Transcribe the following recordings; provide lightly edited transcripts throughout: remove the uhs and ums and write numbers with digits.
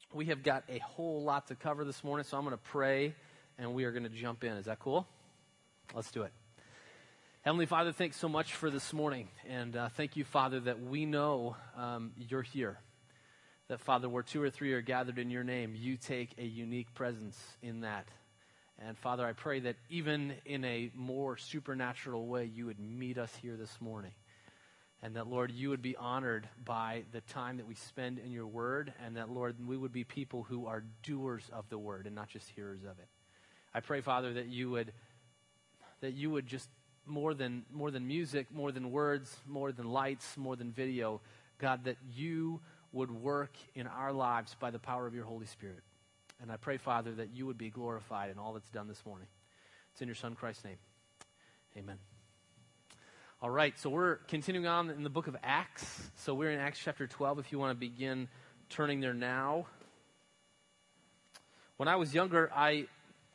We have got a whole lot to cover this morning, so I'm going to pray, and we are going to jump in. Is that cool? Let's do it. Heavenly Father, thanks so much for this morning, and thank you, Father, that we know you're here. That, Father, where 2 or 3 are gathered in your name, you take a unique presence in that. And, Father, I pray that even in a more supernatural way, you would meet us here this morning. And that, Lord, you would be honored by the time that we spend in your word, and that, Lord, we would be people who are doers of the word and not just hearers of it. I pray, Father, that you would just more than music, more than words, more than lights, more than video, God, that you would work in our lives by the power of your Holy Spirit. And I pray, Father, that you would be glorified in all that's done this morning. It's in your Son, Christ's name. Amen. All right, so we're continuing on in the book of Acts. So we're in Acts chapter 12, if you want to begin turning there now. When I was younger, I've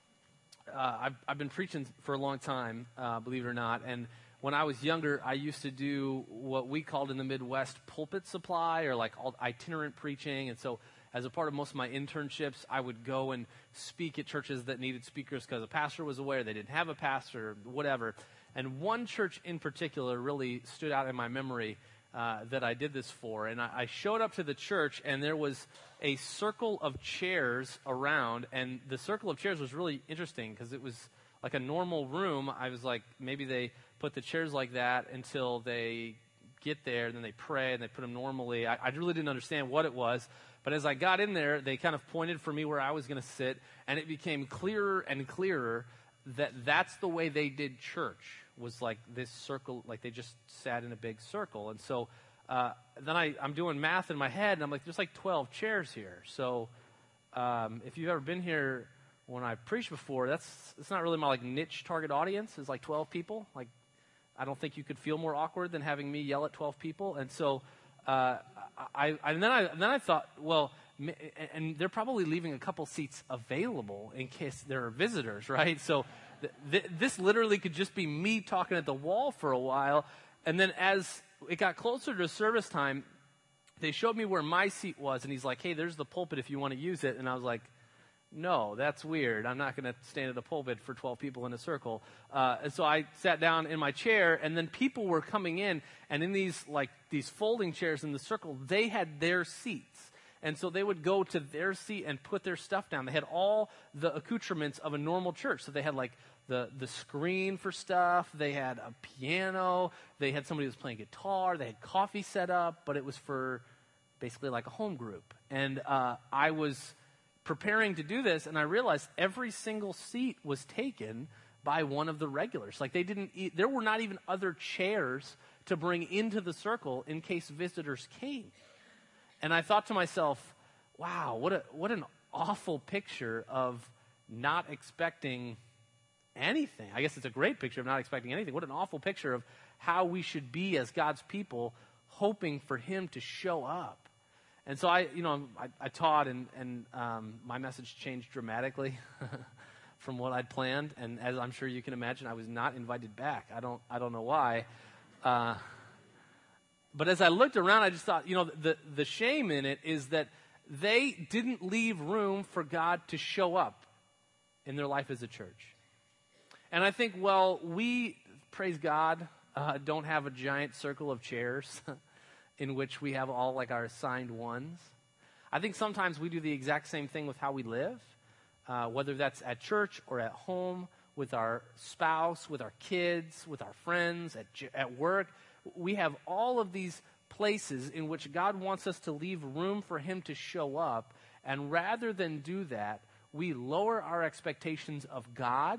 been preaching for a long time, believe it or not, and when I was younger, I used to do what we called in the Midwest pulpit supply, or like itinerant preaching. And so as a part of most of my internships, I would go and speak at churches that needed speakers because a pastor was away, or they didn't have a pastor, or whatever. And one church in particular really stood out in my memory that I did this for. And I showed up to the church, and there was a circle of chairs around. And the circle of chairs was really interesting because it was like a normal room. I was like, maybe they put the chairs like that until they get there, and then they pray, and they put them normally. I really didn't understand what it was. But as I got in there, they kind of pointed for me where I was going to sit, and it became clearer and clearer that that's the way they did church, was like this circle, like they just sat in a big circle. And so then I'm doing math in my head, and I'm like, there's like 12 chairs here. So if you've ever been here when I preached before, it's not really my like niche target audience. It's like 12 people. Like, I don't think you could feel more awkward than having me yell at 12 people. And so then I thought, well, and they're probably leaving a couple seats available in case there are visitors, right? So this literally could just be me talking at the wall for a while. And then as it got closer to service time, they showed me where my seat was, and he's like, hey, there's the pulpit if you want to use it. And I was like, no, that's weird. I'm not going to stand at a pulpit for 12 people in a circle. And so I sat down in my chair, and then people were coming in, and in these folding chairs in the circle, they had their seats. And so they would go to their seat and put their stuff down. They had all the accoutrements of a normal church. So they had like the screen for stuff. They had a piano. They had somebody who was playing guitar. They had coffee set up, but it was for basically like a home group. And I was preparing to do this, and I realized every single seat was taken by one of the regulars. Like there were not even other chairs to bring into the circle in case visitors came. And I thought to myself, wow, what an awful picture of not expecting anything. I guess it's a great picture of not expecting anything. What an awful picture of how we should be as God's people, hoping for him to show up. And so I taught, and my message changed dramatically from what I'd planned. And as I'm sure you can imagine, I was not invited back. I don't know why. But as I looked around, I just thought, the shame in it is that they didn't leave room for God to show up in their life as a church. And I think, well, we, praise God, don't have a giant circle of chairs in which we have all like our assigned ones. I think sometimes we do the exact same thing with how we live, whether that's at church or at home, with our spouse, with our kids, with our friends, at work. We have all of these places in which God wants us to leave room for him to show up, and rather than do that, we lower our expectations of God.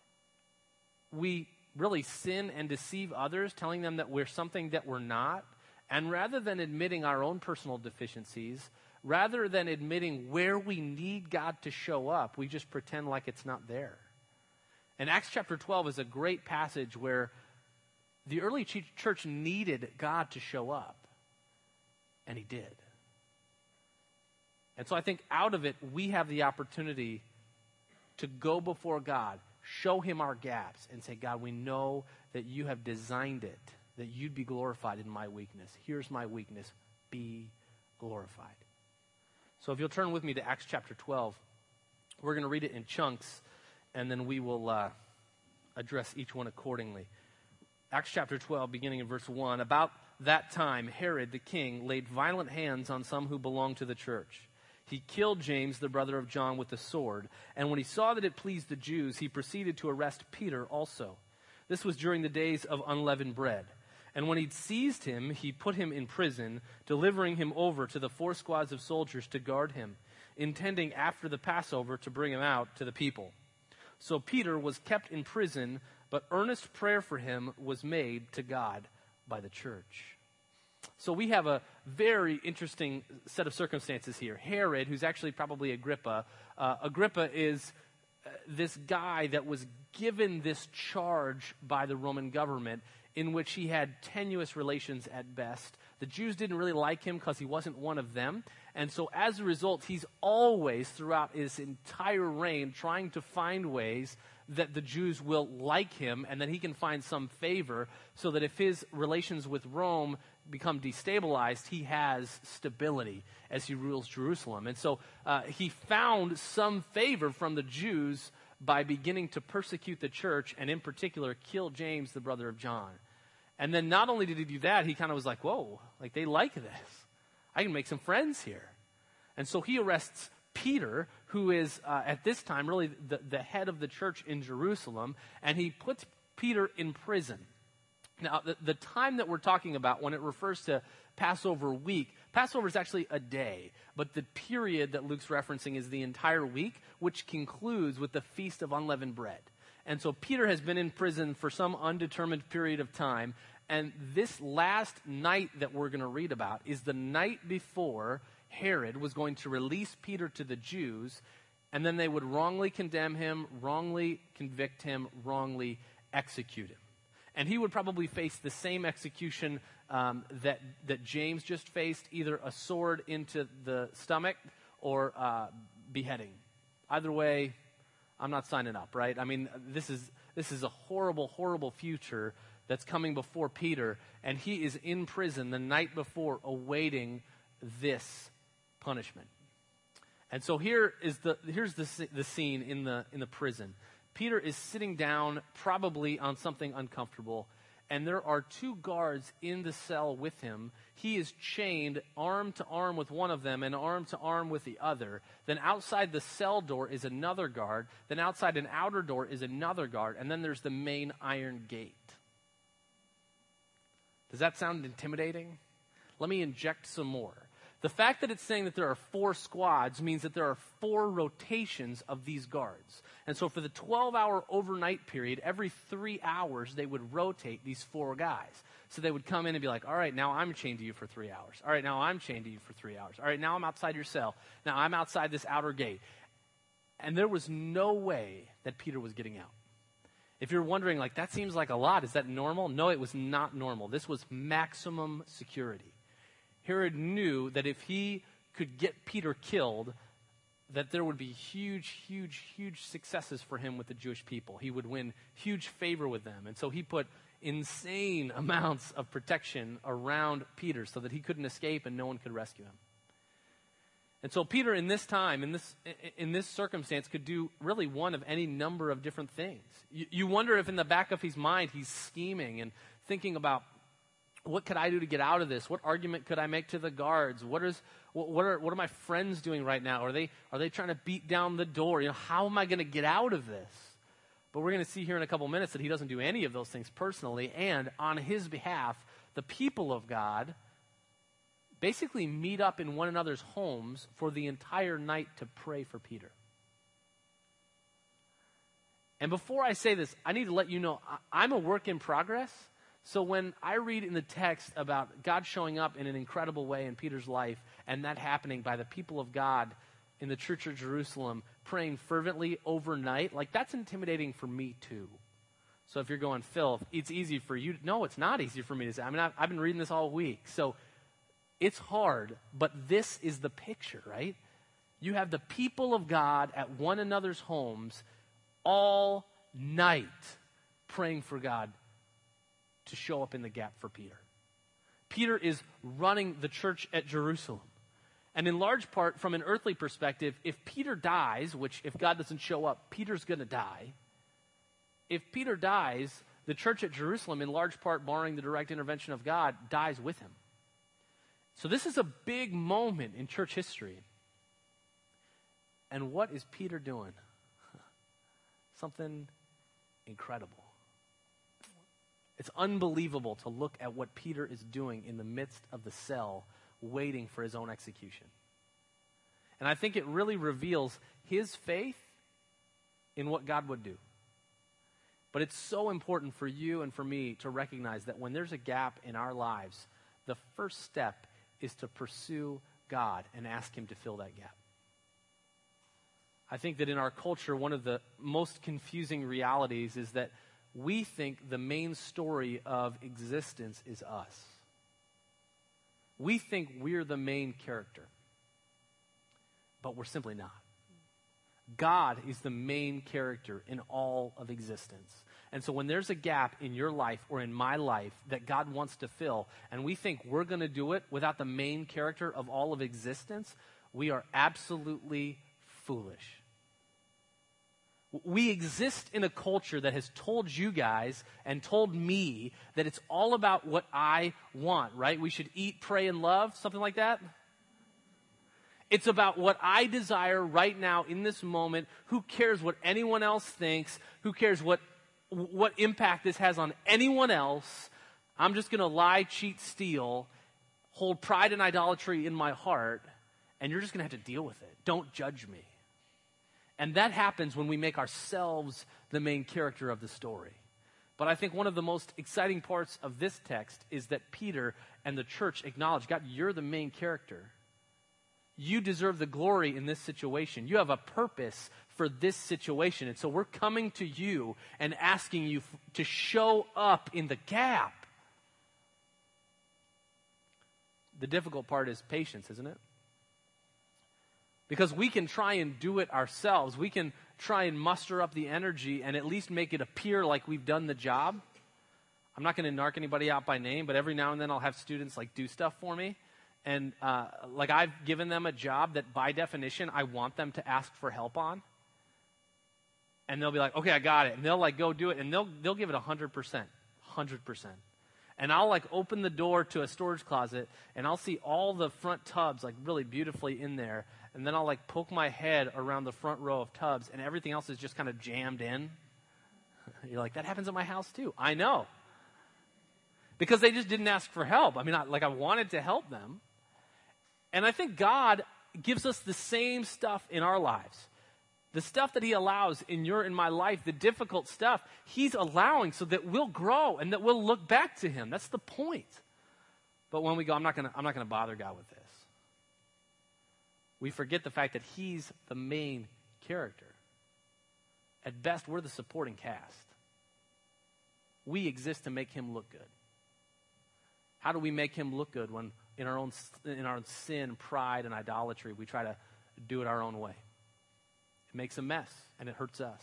We really sin and deceive others, telling them that we're something that we're not. And rather than admitting our own personal deficiencies, rather than admitting where we need God to show up, we just pretend like it's not there. And Acts chapter 12 is a great passage where the early church needed God to show up, and he did. And so I think out of it, we have the opportunity to go before God, show him our gaps, and say, God, we know that you have designed it, that you'd be glorified in my weakness. Here's my weakness. Be glorified. So if you'll turn with me to Acts chapter 12, we're going to read it in chunks, and then we will address each one accordingly. Acts chapter 12, beginning in verse 1. About that time, Herod the king laid violent hands on some who belonged to the church. He killed James, the brother of John, with the sword. And when he saw that it pleased the Jews, he proceeded to arrest Peter also. This was during the days of unleavened bread. And when he'd seized him, he put him in prison, delivering him over to the 4 squads of soldiers to guard him, intending after the Passover to bring him out to the people. So Peter was kept in prison, but earnest prayer for him was made to God by the church. So we have a very interesting set of circumstances here. Herod, who's actually probably Agrippa. Agrippa is this guy that was given this charge by the Roman government in which he had tenuous relations at best. The Jews didn't really like him because he wasn't one of them. And so as a result, he's always, throughout his entire reign, trying to find ways that the Jews will like him and that he can find some favor so that if his relations with Rome become destabilized, he has stability as he rules Jerusalem. And so he found some favor from the Jews by beginning to persecute the church and in particular kill James, the brother of John. And then not only did he do that, he kind of was like, whoa, like they like this. I can make some friends here. And so he arrests Peter, who is at this time really the head of the church in Jerusalem, and he puts Peter in prison. Now, the time that we're talking about when it refers to Passover week, Passover is actually a day, but the period that Luke's referencing is the entire week, which concludes with the Feast of Unleavened Bread. And so Peter has been in prison for some undetermined period of time, and this last night that we're going to read about is the night before Herod was going to release Peter to the Jews, and then they would wrongly condemn him, wrongly convict him, wrongly execute him. And he would probably face the same execution that James just faced, either a sword into the stomach or beheading. Either way, I'm not signing up, right? I mean, this is a horrible, horrible future that's coming before Peter, and he is in prison the night before awaiting this punishment. And so here's the scene in the prison. Peter is sitting down, probably on something uncomfortable, and there are 2 guards in the cell with him. He is chained arm to arm with one of them and arm to arm with the other. Then outside the cell door is another guard. Then outside an outer door is another guard. And then there's the main iron gate. Does that sound intimidating? Let me inject some more. The fact that it's saying that there are 4 squads means that there are 4 rotations of these guards. And so for the 12-hour overnight period, every 3 hours, they would rotate these 4 guys. So they would come in and be like, all right, now I'm chained to you for 3 hours. All right, now I'm chained to you for 3 hours. All right, now I'm outside your cell. Now I'm outside this outer gate. And there was no way that Peter was getting out. If you're wondering, like, that seems like a lot, is that normal? No, it was not normal. This was maximum security. Herod knew that if he could get Peter killed, that there would be huge, huge, huge successes for him with the Jewish people. He would win huge favor with them. And so he put insane amounts of protection around Peter so that he couldn't escape and no one could rescue him. And so Peter in this time, in this circumstance, could do really one of any number of different things. You wonder if in the back of his mind he's scheming and thinking about, what could I do to get out of this? What argument could I make to the guards? What are my friends doing right now? Are they trying to beat down the door? How am I going to get out of this? But we're going to see here in a couple minutes that he doesn't do any of those things personally, and on his behalf, the people of God basically meet up in one another's homes for the entire night to pray for Peter. And before I say this, I need to let you know I'm a work in progress. So when I read in the text about God showing up in an incredible way in Peter's life and that happening by the people of God in the Church of Jerusalem praying fervently overnight, like that's intimidating for me too. So if you're going, Phil, it's easy for you. No, it's not easy for me to say. I mean, I've been reading this all week. So it's hard, but this is the picture, right? You have the people of God at one another's homes all night praying for God to show up in the gap for Peter. Peter is running the church at Jerusalem. And in large part, from an earthly perspective, if Peter dies, which if God doesn't show up, Peter's going to die. If Peter dies, the church at Jerusalem, in large part barring the direct intervention of God, dies with him. So this is a big moment in church history. And what is Peter doing? Something incredible. It's unbelievable to look at what Peter is doing in the midst of the cell, waiting for his own execution. And I think it really reveals his faith in what God would do. But it's so important for you and for me to recognize that when there's a gap in our lives, the first step is to pursue God and ask him to fill that gap. I think that in our culture, one of the most confusing realities is that we think the main story of existence is us. We think we're the main character, but we're simply not. God is the main character in all of existence. And so when there's a gap in your life or in my life that God wants to fill, and we think we're going to do it without the main character of all of existence, we are absolutely foolish. We exist in a culture that has told you guys and told me that it's all about what I want, right? We should eat, pray, and love, something like that. It's about what I desire right now in this moment. Who cares what anyone else thinks? Who cares what impact this has on anyone else? I'm just going to lie, cheat, steal, hold pride and idolatry in my heart, and you're just going to have to deal with it. Don't judge me. And that happens when we make ourselves the main character of the story. But I think one of the most exciting parts of this text is that Peter and the church acknowledge, God, you're the main character. You deserve the glory in this situation. You have a purpose for this situation. And so we're coming to you and asking you to show up in the gap. The difficult part is patience, isn't it? Because we can try and do it ourselves. We can try and muster up the energy and at least make it appear like we've done the job. I'm not going to narc anybody out by name, but every now and then I'll have students like do stuff for me. And like I've given them a job that by definition I want them to ask for help on. And they'll be like, okay, I got it. And they'll like go do it. And they'll give it 100%. 100%. And I'll like open the door to a storage closet and I'll see all the front tubs like really beautifully in there. And then I'll like poke my head around the front row of tubs and everything else is just kind of jammed in. You're like, that happens at my house too. I know. Because they just didn't ask for help. I mean, I wanted to help them. And I think God gives us the same stuff in our lives. The stuff that he allows in my life, the difficult stuff, he's allowing so that we'll grow and that we'll look back to him. That's the point. But when we go, I'm not going to bother God with this. We forget the fact that he's the main character. At best, we're the supporting cast. We exist to make him look good. How do we make him look good when in our own sin, pride, and idolatry, we try to do it our own way? It makes a mess, and it hurts us.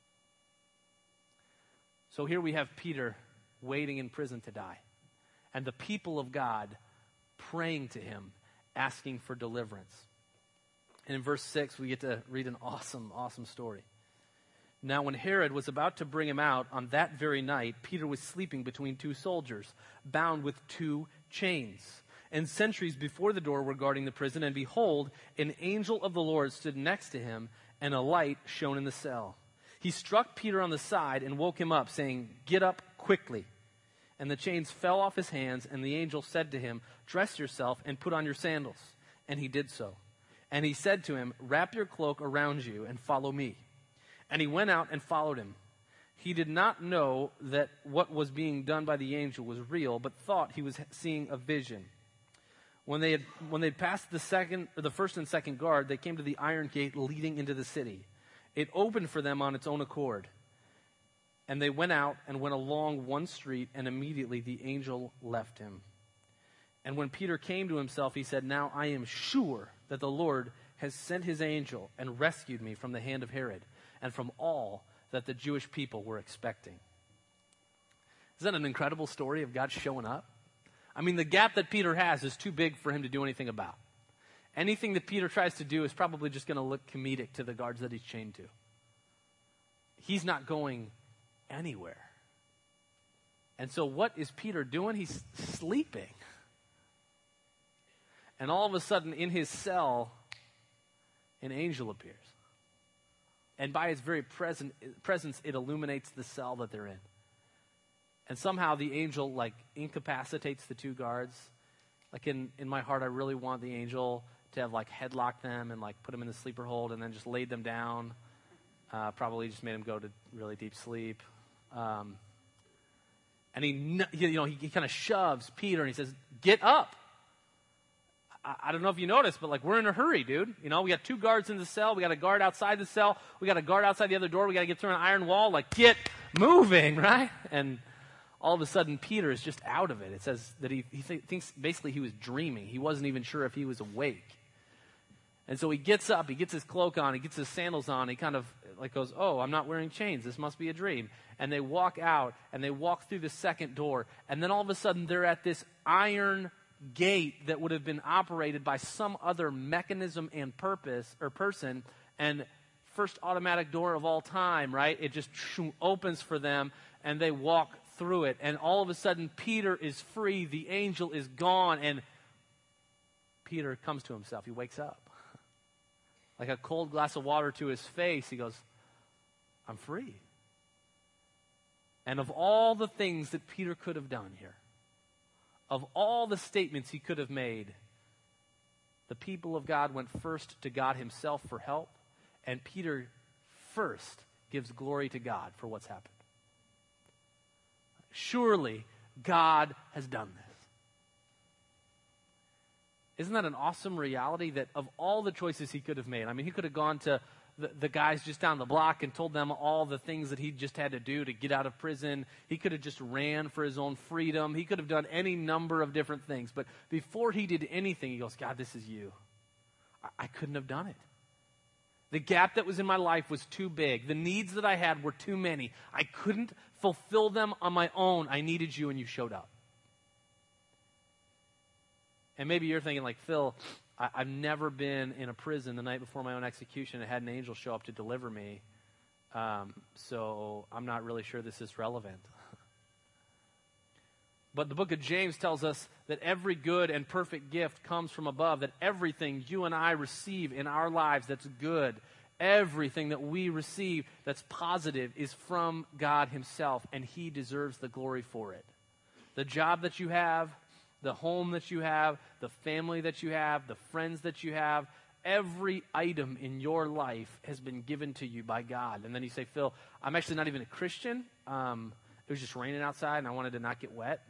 So here we have Peter waiting in prison to die, and the people of God praying to him, asking for deliverance. And in verse 6, we get to read an awesome, awesome story. Now, when Herod was about to bring him out on that very night, Peter was sleeping between two soldiers, bound with two chains. And sentries before the door were guarding the prison, and behold, an angel of the Lord stood next to him, and a light shone in the cell. He struck Peter on the side and woke him up, saying, "Get up quickly." And the chains fell off his hands, and the angel said to him, "Dress yourself and put on your sandals." And he did so. And he said to him, "Wrap your cloak around you and follow me." And he went out and followed him. He did not know that what was being done by the angel was real, but thought he was seeing a vision. When they had passed the first and second guard, they came to the iron gate leading into the city. It opened for them on its own accord. And they went out and went along one street, and immediately the angel left him. And when Peter came to himself, he said, "Now I am sure that the Lord has sent his angel and rescued me from the hand of Herod and from all that the Jewish people were expecting." Isn't that an incredible story of God showing up? I mean, the gap that Peter has is too big for him to do anything about. anything that Peter tries to do is probably just going to look comedic to the guards that he's chained to. He's not going anywhere. And so what is Peter doing? He's sleeping. And all of a sudden, in his cell, an angel appears. And by his very presence, it illuminates the cell that they're in. And somehow the angel, incapacitates the two guards. In my heart, I really want the angel to have, headlocked them and, put them in the sleeper hold and then just laid them down. Probably just made them go to really deep sleep. And he kind of shoves Peter and he says, "Get up." I don't know if you noticed, but we're in a hurry, dude. We got two guards in the cell. We got a guard outside the cell. We got a guard outside the other door. We got to get through an iron wall. Get moving, right? And all of a sudden, Peter is just out of it. It says that he thinks basically he was dreaming. He wasn't even sure if he was awake. And so he gets up, he gets his cloak on, he gets his sandals on. He kind of goes, "Oh, I'm not wearing chains. This must be a dream." And they walk out and they walk through the second door. And then all of a sudden, they're at this iron gate that would have been operated by some other mechanism and purpose or person, and first automatic door of all time, right? It just opens for them and they walk through it, and all of a sudden Peter is free, the angel is gone, and Peter comes to himself. He wakes up. Like a cold glass of water to his face, he goes, "I'm free." And of all the things that Peter could have done here, of all the statements he could have made, the people of God went first to God himself for help, and Peter first gives glory to God for what's happened. Surely God has done this. Isn't that an awesome reality that of all the choices he could have made? I mean, he could have gone to the guys just down the block and told them all the things that he just had to do to get out of prison. He could have just ran for his own freedom. He could have done any number of different things. But before he did anything, he goes, "God, this is you. I couldn't have done it. The gap that was in my life was too big. The needs that I had were too many. I couldn't fulfill them on my own. I needed you, and you showed up." And maybe you're thinking "Phil, I've never been in a prison the night before my own execution and had an angel show up to deliver me, so I'm not really sure this is relevant." But the book of James tells us that every good and perfect gift comes from above, that everything you and I receive in our lives that's good, everything that we receive that's positive is from God himself, and he deserves the glory for it. The job that you have, the home that you have, the family that you have, the friends that you have, every item in your life has been given to you by God. And then you say, "Phil, I'm actually not even a Christian. It was just raining outside and I wanted to not get wet."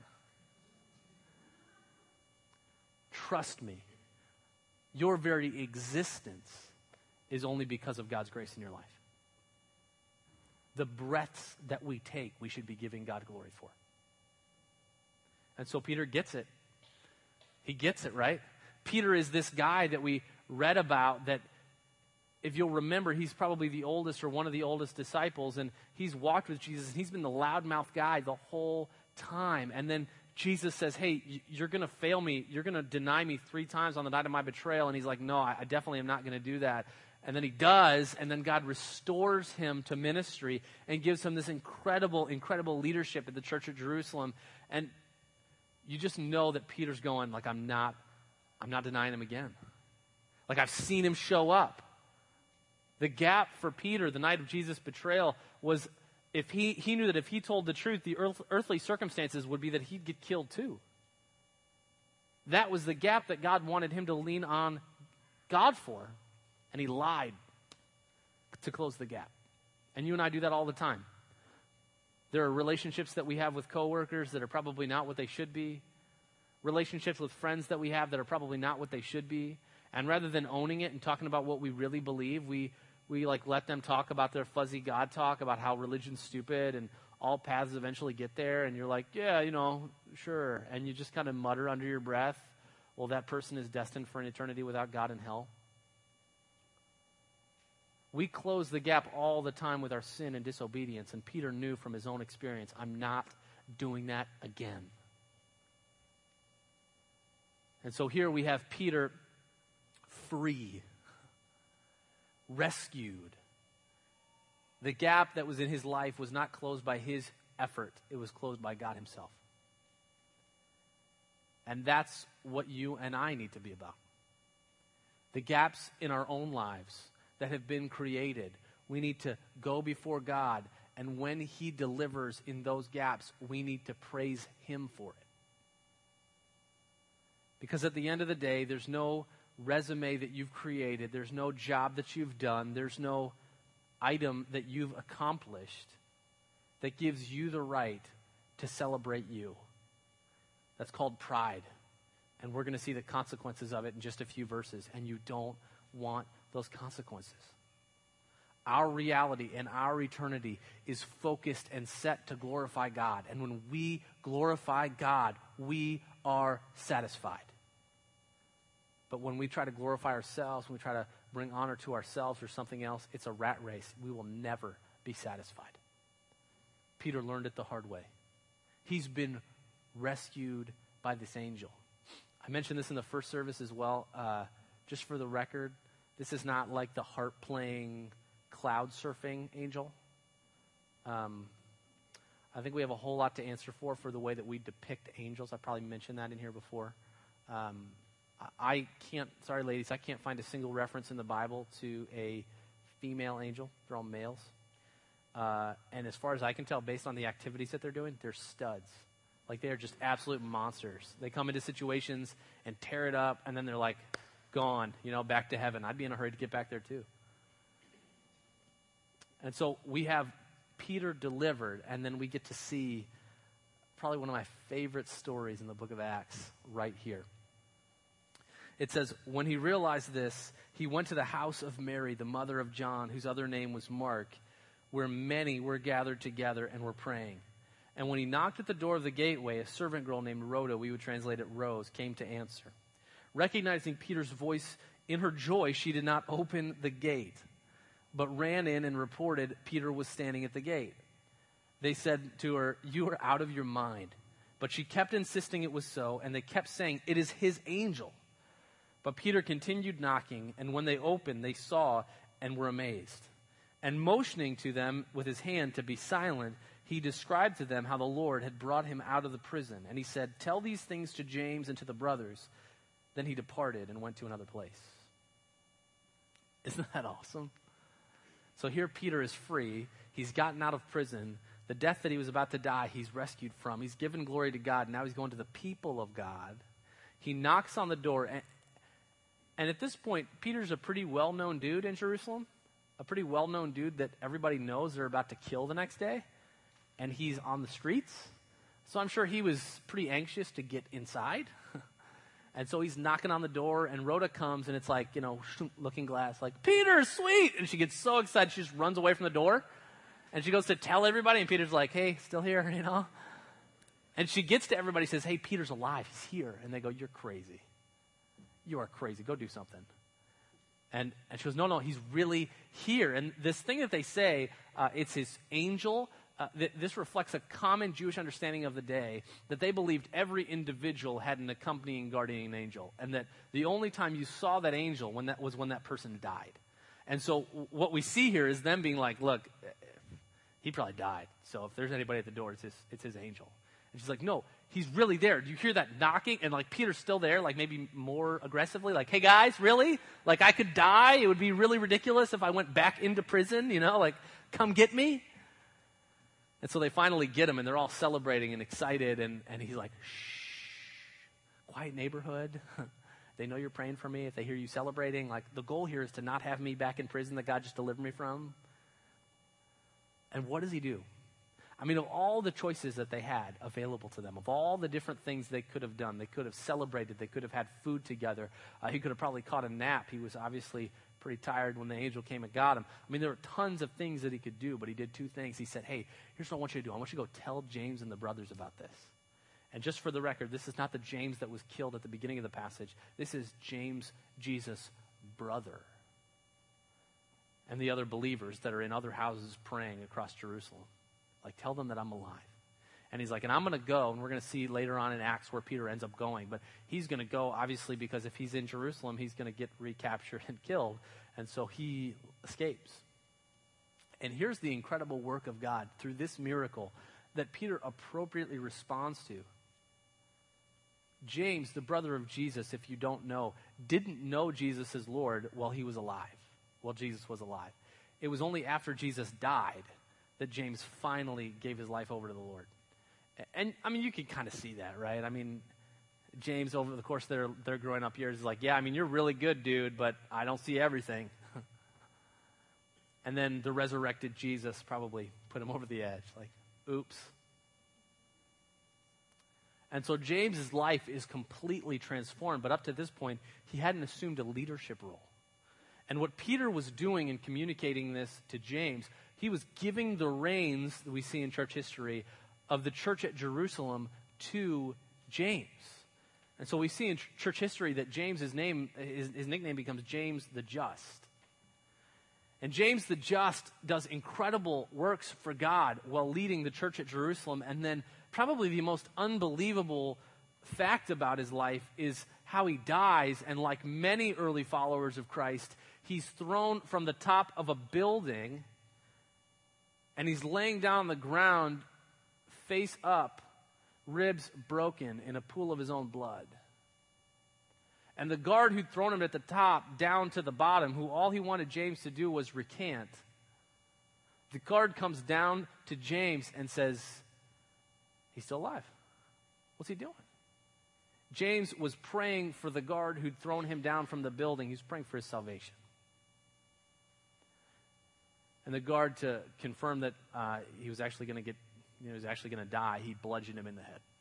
Trust me, your very existence is only because of God's grace in your life. The breaths that we take, we should be giving God glory for. And so Peter gets it. He gets it, right? Peter is this guy that we read about that, if you'll remember, he's probably the oldest or one of the oldest disciples, and he's walked with Jesus, and he's been the loudmouth guy the whole time. And then Jesus says, "Hey, you're going to fail me. You're going to deny me 3 times on the night of my betrayal." And he's like, "No, I definitely am not going to do that." And then he does, and then God restores him to ministry and gives him this incredible, incredible leadership at the church at Jerusalem. And you just know that Peter's going, I'm not denying him again. I've seen him show up. The gap for Peter the night of Jesus' betrayal was, if he knew that if he told the truth, the earthly circumstances would be that he'd get killed too. That was the gap that God wanted him to lean on God for. And he lied to close the gap. And you and I do that all the time. There are relationships that we have with coworkers that are probably not what they should be. Relationships with friends that we have that are probably not what they should be. And rather than owning it and talking about what we really believe, we let them talk about their fuzzy God talk, about how religion's stupid and all paths eventually get there. And you're like, "Yeah, sure." And you just kind of mutter under your breath, "Well, that person is destined for an eternity without God in hell." We close the gap all the time with our sin and disobedience, and Peter knew from his own experience, "I'm not doing that again." And so here we have Peter free, rescued. The gap that was in his life was not closed by his effort. It was closed by God himself. And that's what you and I need to be about. The gaps in our own lives that have been created, we need to go before God, and when he delivers in those gaps, we need to praise him for it. Because at the end of the day, there's no resume that you've created, there's no job that you've done, there's no item that you've accomplished that gives you the right to celebrate you. That's called pride. And we're going to see the consequences of it in just a few verses. And you don't want those consequences. Our reality and our eternity is focused and set to glorify God. And when we glorify God, we are satisfied. But when we try to glorify ourselves, when we try to bring honor to ourselves or something else, it's a rat race. We will never be satisfied. Peter learned it the hard way. He's been rescued by this angel. I mentioned this in the first service as well. Just for the record, this is not like the harp-playing, cloud-surfing angel. I think we have a whole lot to answer for the way that we depict angels. I probably mentioned that in here before. I can't, sorry ladies, I can't find a single reference in the Bible to a female angel. They're all males. And as far as I can tell, based on the activities that they're doing, they're studs. Like, they are just absolute monsters. They come into situations and tear it up, and then they're like, gone, back to heaven. I'd be in a hurry to get back there too. And so we have Peter delivered, and then we get to see probably one of my favorite stories in the book of Acts right here. It says, when he realized this, he went to the house of Mary, the mother of John, whose other name was Mark, where many were gathered together and were praying. And when he knocked at the door of the gateway, a servant girl named Rhoda, we would translate it Rose, came to answer. Recognizing Peter's voice, in her joy, she did not open the gate, but ran in and reported Peter was standing at the gate. They said to her, "You are out of your mind." But she kept insisting it was so, and they kept saying, "It is his angel." But Peter continued knocking, and when they opened, they saw and were amazed. And motioning to them with his hand to be silent, he described to them how the Lord had brought him out of the prison. And he said, "Tell these things to James and to the brothers." Then he departed and went to another place. Isn't that awesome? So here Peter is free. He's gotten out of prison. The death that he was about to die, he's rescued from. He's given glory to God. Now he's going to the people of God. He knocks on the door. And at this point, Peter's a pretty well-known dude in Jerusalem. A pretty well-known dude that everybody knows they're about to kill the next day. And he's on the streets. So I'm sure he was pretty anxious to get inside. And so he's knocking on the door, and Rhoda comes, and it's like, looking glass, like, "Peter, sweet!" And she gets so excited, she just runs away from the door. And she goes to tell everybody, and Peter's like, "Hey, still here, And she gets to everybody, says, "Hey, Peter's alive, he's here." And they go, "You're crazy. You are crazy. Go do something." And she goes, no, he's really here. And this thing that they say, it's his angel. This reflects a common Jewish understanding of the day, that they believed every individual had an accompanying guardian angel, and that the only time you saw that angel when that person died. And so what we see here is them being like, "Look, he probably died. So if there's anybody at the door, it's his angel." And she's like, "No, he's really there. Do you hear that knocking?" And like Peter's still there, like maybe more aggressively, like, "Hey guys, really? Like I could die. It would be really ridiculous if I went back into prison, like come get me." And so they finally get him, and they're all celebrating and excited, and he's like, "Shh, quiet neighborhood. They know you're praying for me. If they hear you celebrating, like the goal here is to not have me back in prison that God just delivered me from." And what does he do? I mean, of all the choices that they had available to them, of all the different things they could have done, they could have celebrated, they could have had food together. He could have probably caught a nap. He was obviously pretty tired when the angel came and got him. I mean, there were tons of things that he could do, but he did two things. He said, "Hey, here's what I want you to do. I want you to go tell James and the brothers about this." And just for the record, this is not the James that was killed at the beginning of the passage. This is James, Jesus' brother, and the other believers that are in other houses praying across Jerusalem. Like, tell them that I'm alive. And he's like, and I'm going to go, and we're going to see later on in Acts where Peter ends up going. But he's going to go, obviously, because if he's in Jerusalem, he's going to get recaptured and killed. And so he escapes. And here's the incredible work of God through this miracle that Peter appropriately responds to. James, the brother of Jesus, if you don't know, didn't know Jesus as Lord while he was alive, while Jesus was alive. It was only after Jesus died that James finally gave his life over to the Lord. And, I mean, you can kind of see that, right? I mean, James, over the course of their growing up years, is like, yeah, I mean, you're really good, dude, but I don't see everything. And then the resurrected Jesus probably put him over the edge. Like, oops. And so James's life is completely transformed. But up to this point, he hadn't assumed a leadership role. And what Peter was doing in communicating this to James, he was giving the reins that we see in church history of the church at Jerusalem to James. And so we see in church history that James, his nickname becomes James the Just. And James the Just does incredible works for God while leading the church at Jerusalem. And then probably the most unbelievable fact about his life is how he dies. And like many early followers of Christ, he's thrown from the top of a building and he's laying down on the ground, face up, ribs broken in a pool of his own blood. And the guard who'd thrown him at the top down to the bottom, who all he wanted James to do was recant, the guard comes down to James and says, he's still alive. What's he doing? James was praying for the guard who'd thrown him down from the building. He was praying for his salvation. And the guard, to confirm that he was actually going to die, he bludgeoned him in the head.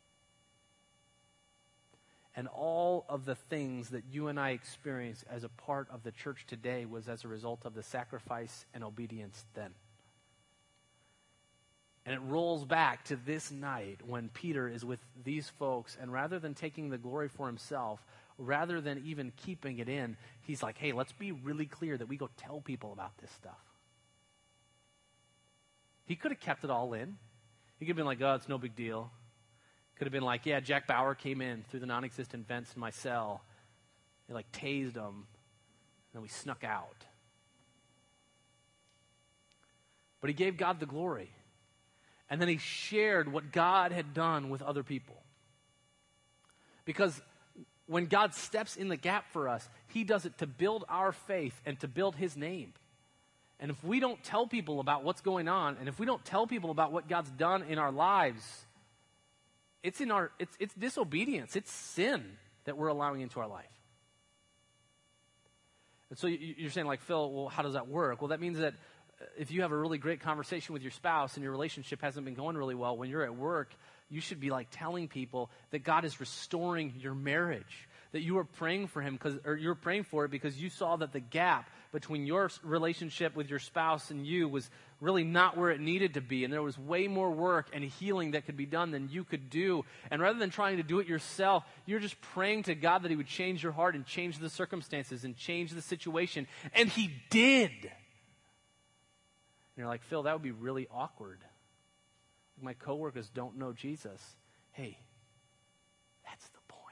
And all of the things that you and I experience as a part of the church today was as a result of the sacrifice and obedience then. And it rolls back to this night when Peter is with these folks, and rather than taking the glory for himself, rather than even keeping it in, he's like, hey, let's be really clear that we go tell people about this stuff. He could have kept it all in. He could have been like, oh, it's no big deal. Could have been like, yeah, Jack Bauer came in through the non-existent vents in my cell. They like tased him. And then we snuck out. But he gave God the glory. And then he shared what God had done with other people. Because when God steps in the gap for us, he does it to build our faith and to build his name. And if we don't tell people about what's going on, and if we don't tell people about what God's done in our lives, it's disobedience. It's sin that we're allowing into our life. And so you're saying, like, Phil, well, how does that work? Well, that means that if you have a really great conversation with your spouse and your relationship hasn't been going really well, when you're at work, you should be like telling people that God is restoring your marriage, that you are praying for him or you're praying for it because you saw that the gap between your relationship with your spouse and you was really not where it needed to be. And there was way more work and healing that could be done than you could do. And rather than trying to do it yourself, you're just praying to God that he would change your heart and change the circumstances and change the situation. And he did. And you're like, Phil, that would be really awkward. My coworkers don't know Jesus. Hey, that's the point.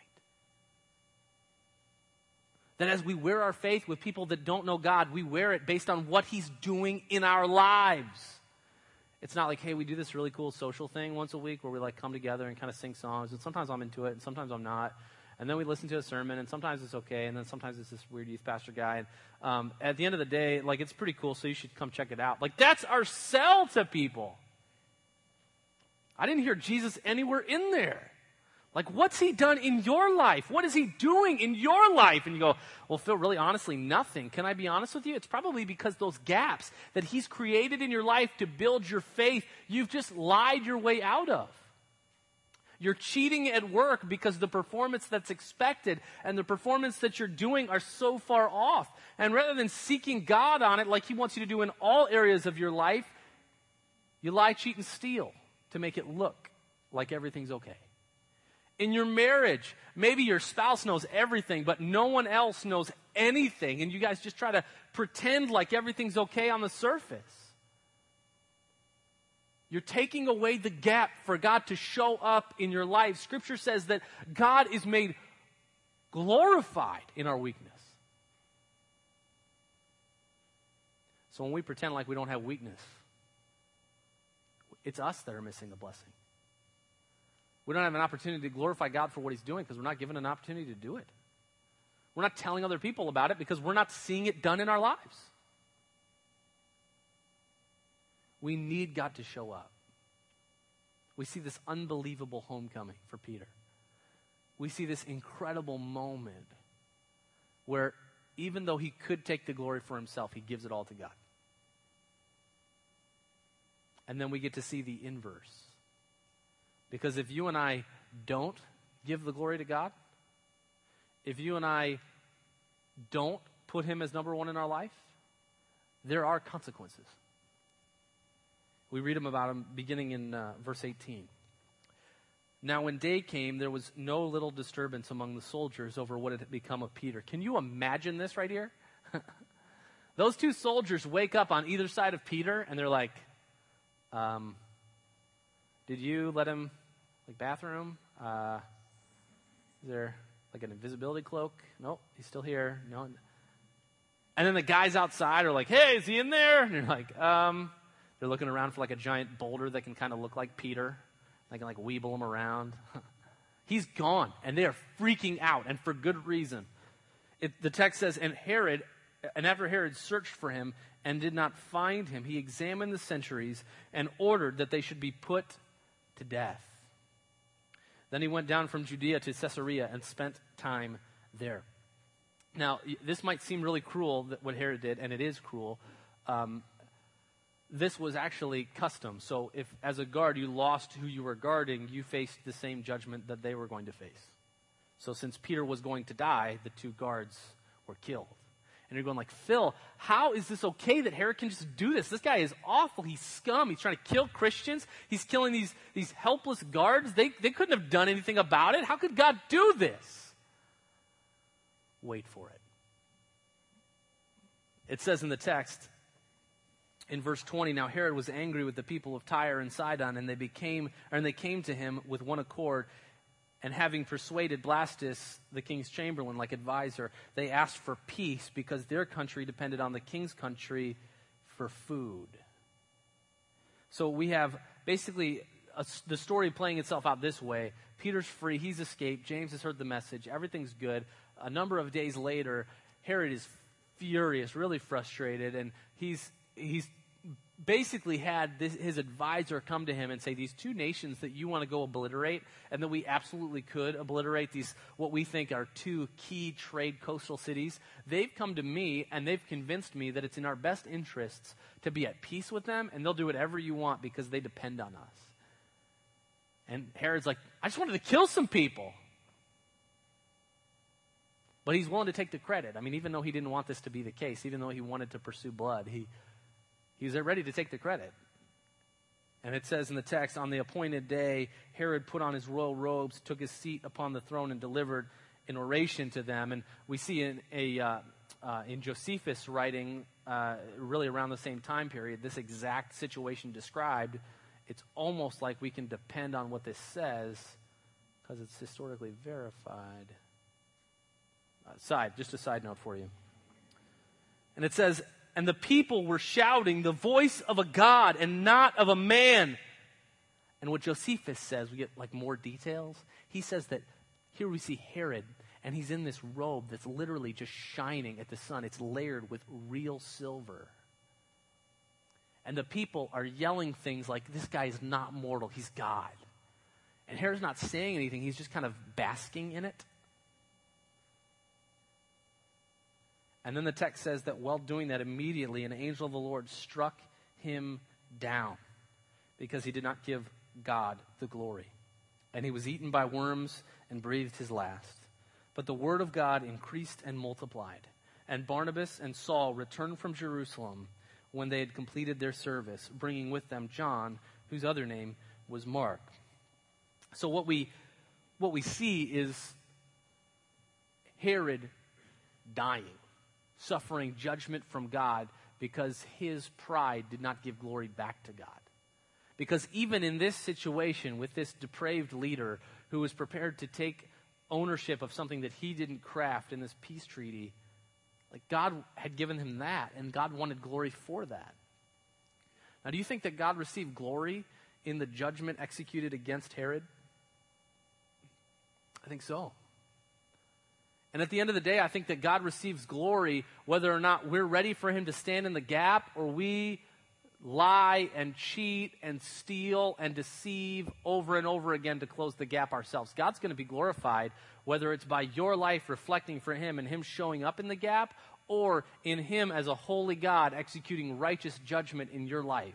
That as we wear our faith with people that don't know God, we wear it based on what he's doing in our lives. It's not like, hey, we do this really cool social thing once a week where we like come together and kind of sing songs, and sometimes I'm into it and sometimes I'm not. And then we listen to a sermon, and sometimes it's okay, and then sometimes it's this weird youth pastor guy. And at the end of the day, like, it's pretty cool, so you should come check it out. Like, that's our sell to people. I didn't hear Jesus anywhere in there. Like, what's he done in your life? What is he doing in your life? And you go, well, Phil, really honestly, nothing. Can I be honest with you? It's probably because those gaps that he's created in your life to build your faith, you've just lied your way out of. You're cheating at work because the performance that's expected and the performance that you're doing are so far off. And rather than seeking God on it like he wants you to do in all areas of your life, you lie, cheat, and steal to make it look like everything's okay. In your marriage, maybe your spouse knows everything, but no one else knows anything, and you guys just try to pretend like everything's okay on the surface. You're taking away the gap for God to show up in your life. Scripture says that God is made glorified in our weakness. So when we pretend like we don't have weakness, it's us that are missing the blessing. We don't have an opportunity to glorify God for what he's doing because we're not given an opportunity to do it. We're not telling other people about it because we're not seeing it done in our lives. We need God to show up. We see this unbelievable homecoming for Peter. We see this incredible moment where even though he could take the glory for himself, he gives it all to God. And then we get to see the inverse. Because if you and I don't give the glory to God, if you and I don't put him as number one in our life, there are consequences. We read about him beginning in verse 18. Now when day came, there was no little disturbance among the soldiers over what had become of Peter. Can you imagine this right here? Those two soldiers wake up on either side of Peter, and they're like, did you let him, bathroom? Is there, an invisibility cloak? Nope, he's still here. No. And then the guys outside are like, hey, is he in there? And you're like, they're looking around for a giant boulder that can kind of look like Peter. They can weeble him around. He's gone, and they are freaking out, and for good reason. The text says, and after Herod searched for him and did not find him, he examined the centuries and ordered that they should be put to death. Then he went down from Judea to Caesarea and spent time there. Now, this might seem really cruel, what Herod did, and it is cruel. This was actually custom. So if, as a guard, you lost who you were guarding, you faced the same judgment that they were going to face. So since Peter was going to die, the two guards were killed. And you're going Phil, how is this okay that Herod can just do this? This guy is awful. He's scum. He's trying to kill Christians. He's killing these helpless guards. They couldn't have done anything about it. How could God do this? Wait for it. It says in the text, in verse 20, now Herod was angry with the people of Tyre and Sidon, and they came to him with one accord, and having persuaded Blastus, the king's chamberlain, advisor, they asked for peace because their country depended on the king's country for food. So we have basically the story playing itself out this way. Peter's free. He's escaped. James has heard the message. Everything's good. A number of days later, Herod is furious, really frustrated, and he's basically had his advisor come to him and say, these two nations that you want to go obliterate, and that we absolutely could obliterate, these what we think are two key trade coastal cities, they've come to me and they've convinced me that it's in our best interests to be at peace with them, and they'll do whatever you want because they depend on us. And Herod's like, I just wanted to kill some people. But he's willing to take the credit. I mean, even though he didn't want this to be the case, even though he wanted to pursue blood, He's ready to take the credit. And it says in the text, on the appointed day, Herod put on his royal robes, took his seat upon the throne, and delivered an oration to them. And we see in Josephus' writing, really around the same time period, this exact situation described. It's almost like we can depend on what this says because it's historically verified. Just a side note for you. And it says, and the people were shouting, the voice of a God and not of a man. And what Josephus says, we get more details. He says that here we see Herod, and he's in this robe that's literally just shining at the sun. It's layered with real silver. And the people are yelling things like, this guy is not mortal, he's God. And Herod's not saying anything, he's just kind of basking in it. And then the text says that while doing that, immediately an angel of the Lord struck him down because he did not give God the glory. And he was eaten by worms and breathed his last. But the word of God increased and multiplied. And Barnabas and Saul returned from Jerusalem when they had completed their service, bringing with them John, whose other name was Mark. So what we see is Herod dying, suffering judgment from God because his pride did not give glory back to God. Because even in this situation with this depraved leader who was prepared to take ownership of something that he didn't craft in this peace treaty, like God had given him that, and God wanted glory for that. Now, do you think that God received glory in the judgment executed against Herod? I think so. And at the end of the day, I think that God receives glory whether or not we're ready for him to stand in the gap, or we lie and cheat and steal and deceive over and over again to close the gap ourselves. God's going to be glorified whether it's by your life reflecting for him and him showing up in the gap, or in him as a holy God executing righteous judgment in your life.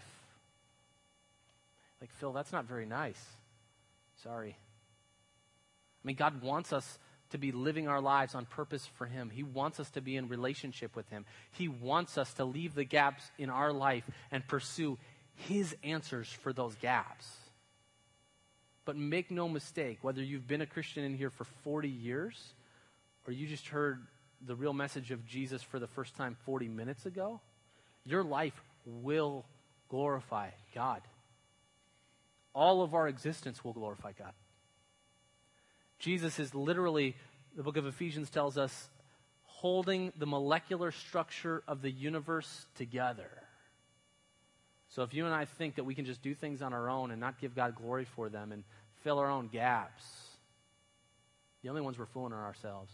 Like, Phil, that's not very nice. Sorry. I mean, God wants us to be living our lives on purpose for him. He wants us to be in relationship with him. He wants us to leave the gaps in our life and pursue his answers for those gaps. But make no mistake, whether you've been a Christian in here for 40 years or you just heard the real message of Jesus for the first time 40 minutes ago, your life will glorify God. All of our existence will glorify God. Jesus is literally, the book of Ephesians tells us, holding the molecular structure of the universe together. So if you and I think that we can just do things on our own and not give God glory for them and fill our own gaps, the only ones we're fooling are ourselves.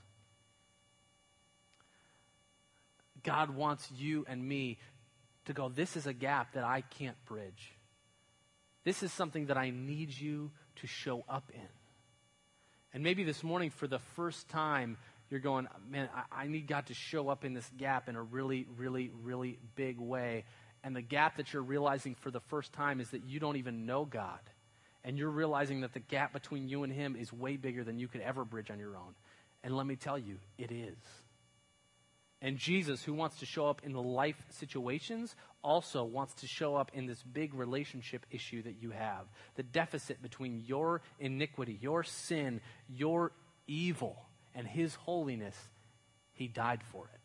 God wants you and me to go, this is a gap that I can't bridge. This is something that I need you to show up in. And maybe this morning, for the first time, you're going, man, I need God to show up in this gap in a really, really, really big way. And the gap that you're realizing for the first time is that you don't even know God. And you're realizing that the gap between you and him is way bigger than you could ever bridge on your own. And let me tell you, it is. And Jesus, who wants to show up in the life situations, also wants to show up in this big relationship issue that you have. The deficit between your iniquity, your sin, your evil, and his holiness. He died for it.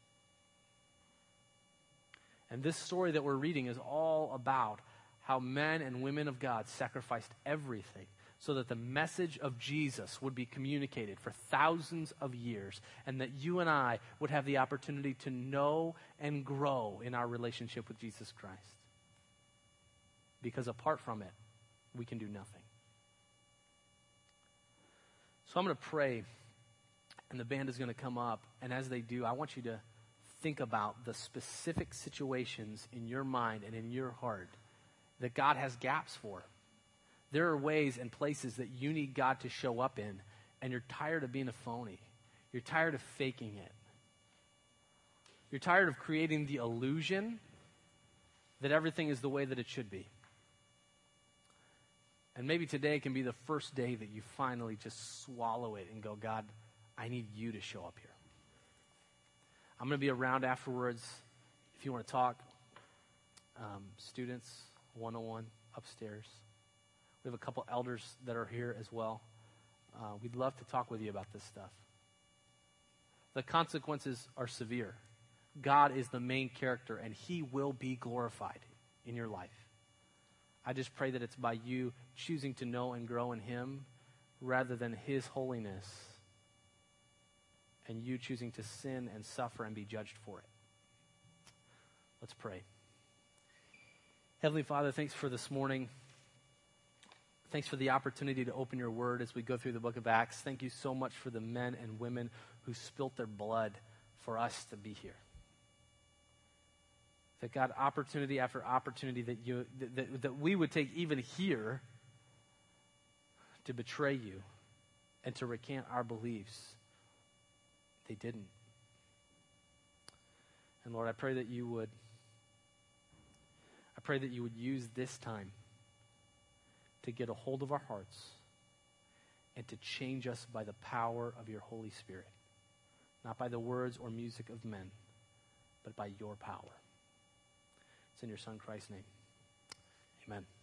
And this story that we're reading is all about how men and women of God sacrificed everything so that the message of Jesus would be communicated for thousands of years, and that you and I would have the opportunity to know and grow in our relationship with Jesus Christ. Because apart from it, we can do nothing. So I'm going to pray, and the band is going to come up, and as they do, I want you to think about the specific situations in your mind and in your heart that God has gaps for. There are ways and places that you need God to show up in, and you're tired of being a phony. You're tired of faking it. You're tired of creating the illusion that everything is the way that it should be. And maybe today can be the first day that you finally just swallow it and go, God, I need you to show up here. I'm going to be around afterwards if you want to talk. Students, 101 upstairs. We have a couple elders that are here as well. We'd love to talk with you about this stuff. The consequences are severe. God is the main character, and he will be glorified in your life. I just pray that it's by you choosing to know and grow in him rather than his holiness, and you choosing to sin and suffer and be judged for it. Let's pray. Heavenly Father, thanks for this morning. Thanks for the opportunity to open your word as we go through the book of Acts. Thank you so much for the men and women who spilt their blood for us to be here. That God, opportunity after opportunity that we would take even here to betray you and to recant our beliefs, they didn't. And Lord, I pray that you would use this time to get a hold of our hearts and to change us by the power of your Holy Spirit. Not by the words or music of men, but by your power. It's in your Son Christ's name. Amen.